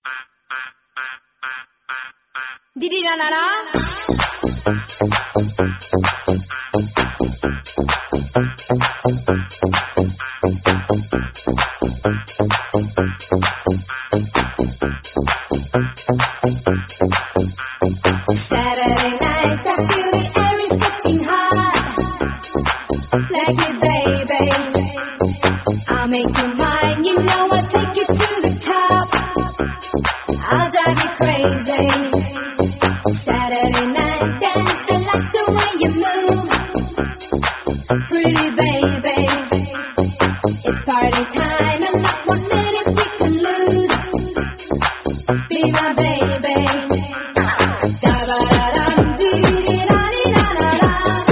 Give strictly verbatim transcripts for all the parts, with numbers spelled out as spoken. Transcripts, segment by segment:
Didi na na na. Saturday night, I feel the air is getting hot. Like it, baby. I'll make you mine. You know I'll take you to the top. I'll drive you crazy. Saturday night dance, I like the way you move. Pretty baby, it's party time and not one minute we can lose. Be my baby. Da-ba-da-dum, dee-dee-da-dee-da-da-da.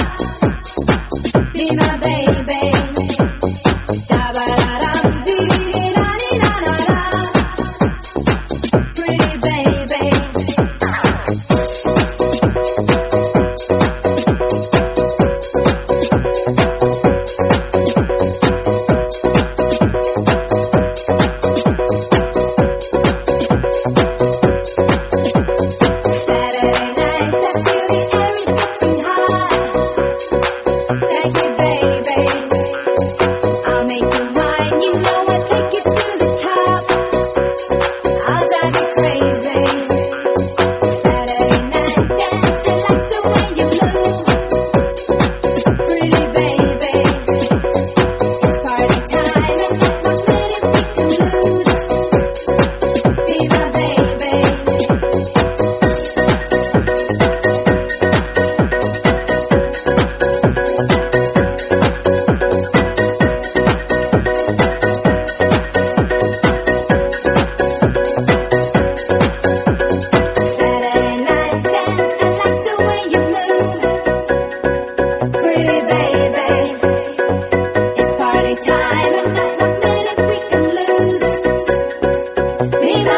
Be my baby. Da-ba-da-dum, dee-dee-da-dee-da-da-da. Pretty baby. Saturday night, I feel the air is getting hot. Like it, baby. I'll make you mine. You know I'll take you to the top. I'll drive you crazy. Saturday night dance, I like the way you move. Pretty baby, it's party time and not one minute we can lose. Be my baby. Saturday night dance, I like the way you move. Pretty baby, it's party time and not one minute we can lose. Be my